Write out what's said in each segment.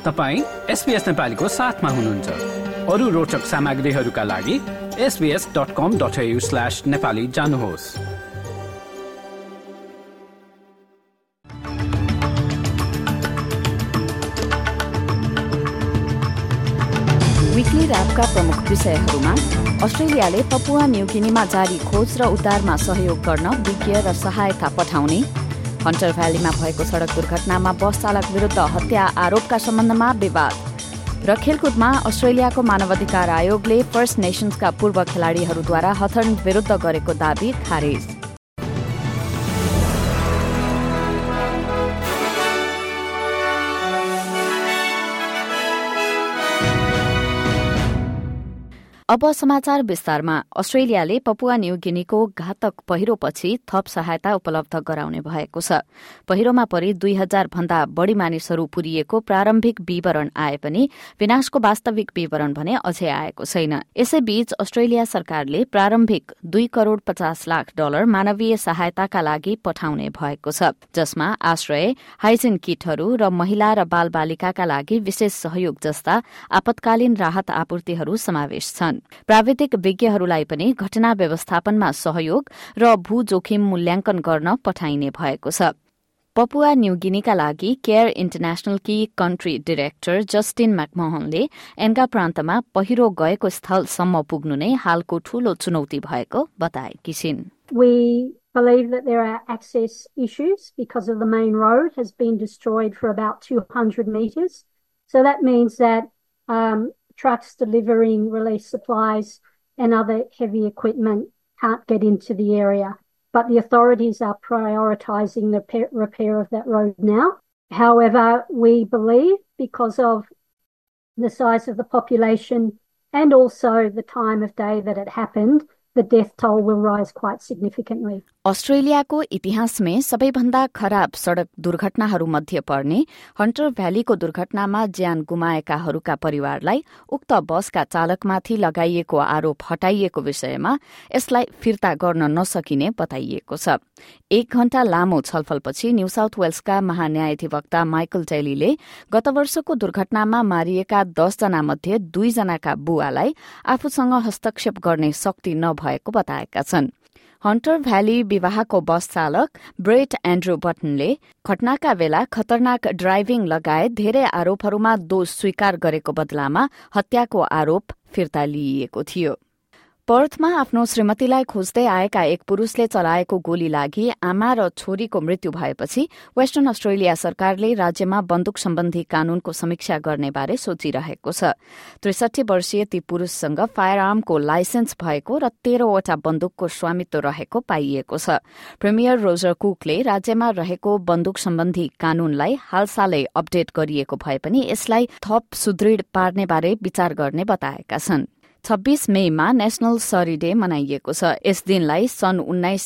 तपाईं SBS नेपालीको साथमा हुनुहुन्छ। अरू रोचक सामग्रीहरूका लागि sbs.com.au/nepali जानुहोस्। वीकली र्यापका प्रमुख विषयहरूमा अस्ट्रेलियाले पपुवा न्युगिनीमा जारी खोज र उद्धारमा सहयोग गर्न विज्ञ र सहायता पठाउने, हन्टर भ्यालीमा भएको सड़क दुर्घटनामा बस चालक विरुद्ध हत्या आरोपका सम्बन्धमा विवाद र खेलकुदमा अस्ट्रेलियाको मानवाधिकार आयोगले फर्स्ट नेशन्सका पूर्व खेलाड़ीहरूद्वारा हथर्न विरुद्ध गरेको दाबी खारेज। अब समाचार विस्तारमा। अस्ट्रेलियाले पपुवा न्युगिनीको घातक पहिरोपछि थप सहायता उपलब्ध गराउने भएको छ। पहिरोमा परि 2000 भन्दा बढ़ी मानिसहरू पुरिएको प्रारम्भिक विवरण आए पनि विनाशको वास्तविक विवरण भने अझै आएको छैन। यसैबीच अस्ट्रेलिया सरकारले प्रारम्भिक $2 करोड़ 50 लाख मानवीय सहायताका लागि पठाउने भएको छ, जसमा आश्रय, हाइजिन किटहरू र महिला र बालबालिकाका लागि विशेष सहयोग जस्ता आपतकालीन राहत आपूर्तिहरू समावेश छन्। प्राविधिक विज्ञहरूलाई पनि घटना व्यवस्थापनमा सहयोग र भू जोखिम मूल्याङ्कन गर्न पठाइने भएको छ। पपुवा न्युगिनीका लागि केयर इन्टरनेशनलकी कन्ट्री डाइरेक्टर जस्टिन मैकमोहनले एन्गा प्रान्तमा पहिरो गएको स्थलसम्म पुग्नु नै हालको ठूलो चुनौती भएको बताएकी छिन्। We believe that there are access issues because of the main road has been destroyed for about 200 metres. So that means that trucks delivering relief supplies and other heavy equipment can't get into the area. But the authorities are prioritising the repair of that road now. However, we believe because of the size of the population and also the time of day that it happened, the death toll will rise quite significantly. अस्ट्रेलियाको इतिहासमै सबैभन्दा खराब सड़क दुर्घटनाहरू मध्ये पर्ने hunter भ्यालीको दुर्घटनामा ज्यान गुमाएकाहरूका परिवारलाई उक्त बसका चालकमाथि लगाइएको आरोप हटाइएको विषयमा यसलाई फिर्ता गर्न नसकिने बताइएको छ। 1 घण्टा लामो छलफलपछि न्यू साउथ वेल्सका महान्यायाधिवक्ता माइकल टेलीले गत वर्षको दुर्घटनामा मारिएका 10 जना मध्ये 2 जनाका बुवालाई आफूसँग हस्तक्षेप गर्ने शक्ति नभएको बताएका छन्। हन्टर भ्याली विवाहको बस चालक ब्रेट एन्ड्रू बटनले घटनाका बेला खतरनाक ड्राइभिङ लगायत धेरै आरोपहरूमा दोष स्वीकार गरेको बदलामा हत्याको आरोप फिर्ता लिइएको थियो। पर्थमा आफ्नो श्रीमतीलाई खोज्दै आएका एक पुरुषले चलाएको गोली लागि आमा र छोरीको मृत्यु भएपछि वेस्टर्न अस्ट्रेलिया सरकारले राज्यमा बन्दुक सम्बन्धी कानूनको समीक्षा गर्ने बारे सोचिरहेको छ। 63 वर्षीय ती पुरुषसँग फायर आर्मको लाइसेन्स भएको र 13 वटा बन्दुकको स्वामित्व रहेको पाइएको छ। प्रिमियर रोजर कुकले राज्यमा रहेको बन्दुक सम्बन्धी कानूनलाई हालसालै अपडेट गरिएको भए पनि यसलाई थप सुदृढ पार्ने बारे विचार गर्ने बताएका छन्। 26 मेमा नेशनल सरी डे मनाइएको छ। यस दिनलाई सन्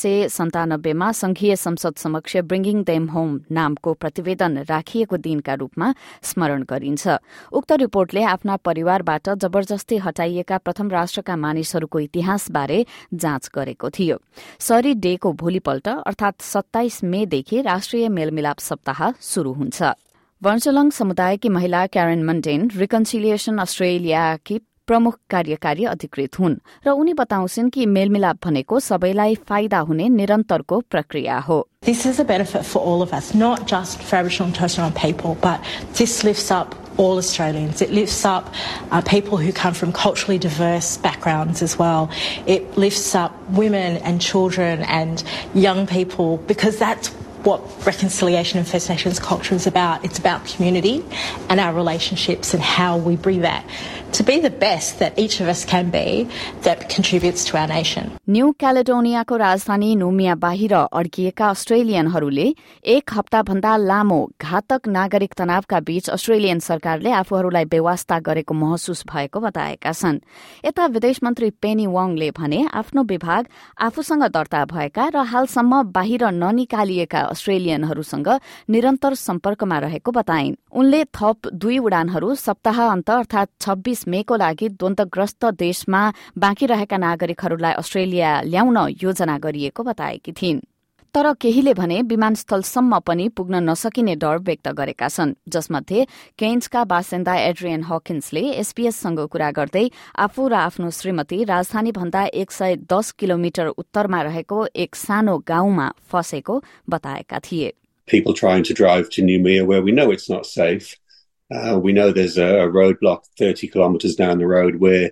1997 मा संघीय संसद समक्ष ब्रिंगिङ देम होम नामको प्रतिवेदन राखिएको दिनका रूपमा स्मरण गरिन्छ। उक्त रिपोर्टले आफ्ना परिवारबाट जबरजस्ती हटाइएका प्रथम राष्ट्रका मानिसहरूको इतिहासबारे जाँच गरेको थियो। सरी डेको भोलिपल्ट अर्थात 27 मेदेखि राष्ट्रिय मेलमिलाप सप्ताह शुरू हुन्छ। वर्चलङ समुदायकी महिला क्यारेन मन्टेन रिकन्सिलिएसन अस्ट्रेलियाकी प्रमुख कार्यकारी अधिकृत हुन् र उनी बताउँछिन् कि मेलमिलाप भनेको सबैलाई फाइदा हुने निरन्तरको प्रक्रिया हो। This is a benefit for all of us, not just for Aboriginal and Torres Strait people, but this lifts up all Australians. It lifts up people who come from culturally diverse backgrounds as well. It lifts up women and children and young people because that's what reconciliation and First Nations culture is about. It's about community and our relationships and how we bring that to be the best that each of us can be that contributes to our nation. New क्यालेडोनियाको राजधानी Noumea बाहिर अड्किएका अस्ट्रेलियनहरूले 1 हप्ताभन्दा लामो घातक नागरिक तनावका बीच Australian सरकारले आफूहरूलाई बेवास्ता गरेको महसुस भएको बताएका छन्। यता विदेश मन्त्री पेनी वाङले भने आफ्नो विभाग आफूसँग दर्ता भएका र हालसम्म बाहिर ननिकालिएका अस्ट्रेलियनहरूसँग निरन्तर सम्पर्कमा रहेको बताइन्। उनले थप 2 उडानहरू सप्ताहन्त अर्थात 26 मेको लागि द्वन्द्वग्रस्त देशमा बाँकी रहेका नागरिकहरूलाई अस्ट्रेलिया ल्याउन योजना गरिएको बताएकी थिइन्। तर केहीले भने विमानस्थलसम्म पनि पुग्न नसकिने डर व्यक्त गरेका छन्। जसमध्ये केन्सका बासिन्दा एड्रियन हकिन्सले एसपीएससँग कुरा गर्दै आफू र आफ्नो श्रीमती राजधानी भन्दा 110 किलोमिटर उत्तरमा रहेको एक सानो गाउँमा फसेको बताएका थिए। People trying to drive to Noumea where we know it's not safe. We know there's a roadblock 30 kilometers down the road where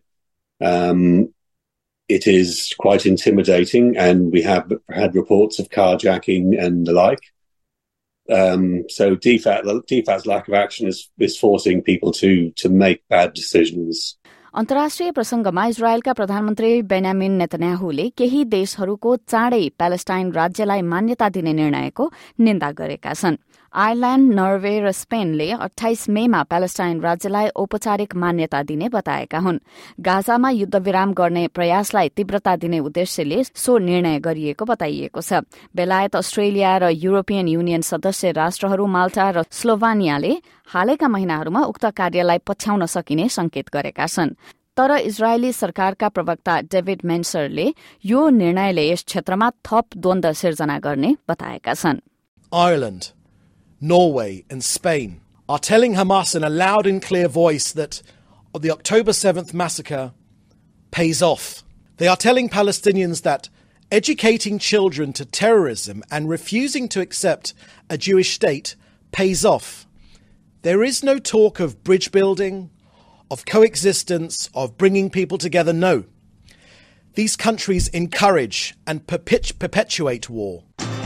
it is quite intimidating, and we have had reports of carjacking and the like. So DFAT's lack of action is forcing people to make bad decisions. अन्तर्राष्ट्रिय प्रसंगमा इजरायलका प्रधानमन्त्री बेन्यामिन नेतन्याहुले केही देशहरूको चाँडै Palestine राज्यलाई मान्यता दिने निर्णयको निन्दा गरेका छन्। आयरल्याण्ड, नर्वे र स्पेनले 28 मेमा प्यालेस्टाइन राज्यलाई औपचारिक मान्यता दिने बताएका हुन्। गाजामा युद्धविराम गर्ने प्रयासलाई तीव्रता दिने उद्देश्यले सो निर्णय गरिएको बताइएको छ। बेलायत, अस्ट्रेलिया र युरोपियन युनियन सदस्य राष्ट्रहरू माल्टा र स्लोभानियाले हालैका महिनाहरूमा उक्त कार्यलाई पछ्याउन सकिने संकेत गरेका छन्। तर इजरायली सरकारका प्रवक्ता डेभिड मेन्सरले यो निर्णयले यस क्षेत्रमा थप द्वन्द्व सिर्जना गर्ने बताएका छन्। Ireland, Norway and Spain are telling Hamas in a loud and clear voice that the October 7th massacre pays off. They are telling Palestinians that educating children to terrorism and refusing to accept a Jewish state pays off. There is no talk of bridge building, of coexistence, of bringing people together. No. These countries encourage and perpetuate war.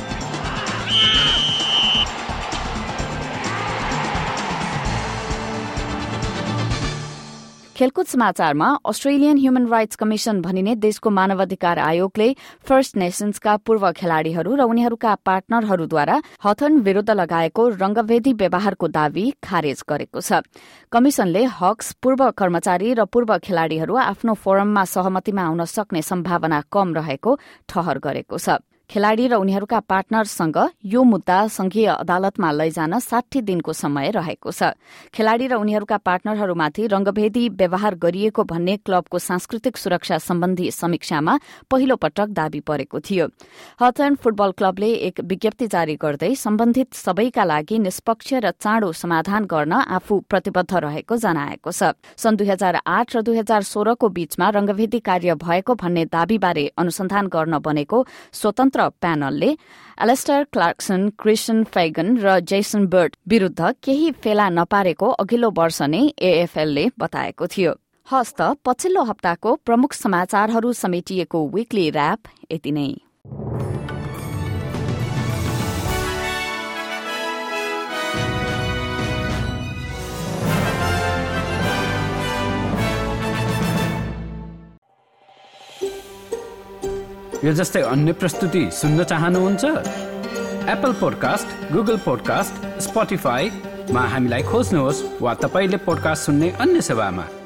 खेलकुद समाचारमा Australian human rights commission भनिने देशको मानवाधिकार आयोगले first नेशन्सका पूर्व खेलाड़ीहरू र उनीहरूका पार्टनरहरूद्वारा हथन विरूद्ध लगाएको रंगभेदी व्यवहारको दावी खारेज गरेको छ। कमिशनले हक्स, पूर्व कर्मचारी र पूर्व खेलाड़ीहरू आफ्नो फोरममा सहमतिमा आउन सक्ने सम्भावना कम रहेको ठहर गरेको छ। खेलाड़ी र उनीहरूका पार्टनरसँग यो मुद्दा संघीय अदालतमा लैजान 60 दिनको समय रहेको छ। खेलाड़ी र उनीहरूका पार्टनरहरूमाथि रंगभेदी व्यवहार गरिएको भन्ने क्लबको सांस्कृतिक सुरक्षा सम्बन्धी समीक्षामा पहिलो पटक दावी परेको थियो। हथर्न फुटबल क्लबले एक विज्ञप्ति जारी गर्दै सम्बन्धित सबैका लागि निष्पक्ष र चाँडो समाधान गर्न आफू प्रतिबद्ध रहेको जनाएको छ। सन् 2008 र 2016 को बीचमा रंगभेदी कार्य भएको भन्ने दावीबारे अनुसन्धान गर्न बनेको स्वतन्त्र प्यानलले एलेस्टर क्लार्कसन, क्रिस्टियन फेगन र जेसन बर्ड विरूद्ध केही फेला नपारेको अघिल्लो वर्ष नै एएफएलले बताएको थियो। हस्त पछिल्लो हप्ताको प्रमुख समाचारहरू समेटिएको वीकली र्याप यति नै। यो जस्तै अन्य प्रस्तुति सुन्न चाहनुहुन्छ? एप्पल पोडकास्ट, गुगल पोडकास्ट, स्पोटिफाईमा हामीलाई खोज्नुहोस् वा तपाईले पोडकास्ट सुन्ने अन्य सेवामा।